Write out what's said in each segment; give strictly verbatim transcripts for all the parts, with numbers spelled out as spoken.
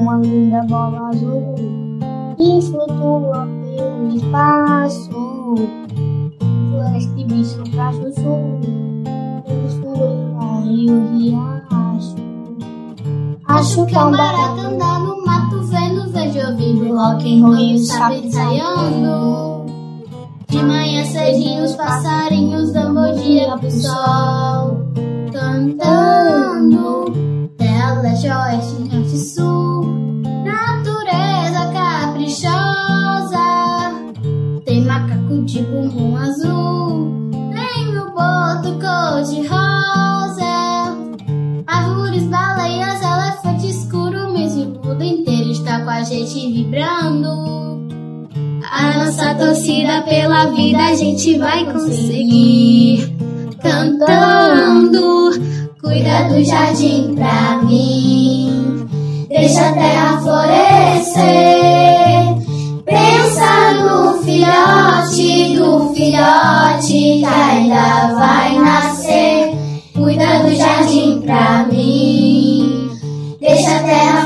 uma linda bola azul que flutua pelo espaço. Floresta e bicho pra chuchu, cachoeira, rio, riacho. Acho que é um barato andar no mato, vendo, vejo, ouvindo rock and roll e os sapos ensaiando. De manhã cedinho os passarinhos dão bom dia pro sol, cantando. Terra, leste, oeste, norte e sul, natureza caprichosa. Tem macaco de bumbum azul, tem o boto cor-de-rosa. Árvores, baleias, elefante escuro, mesmo o mundo inteiro está com a gente vibrando. A nossa torcida pela vida a gente vai conseguir, cantando. Cuida do jardim pra mim, deixa a terra florescer. Pensa no filhote, do filhote que ainda vai nascer. Cuida do jardim pra mim, deixa a terra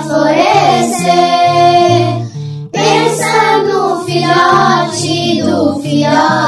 florescer. Pensa no filhote, do filhote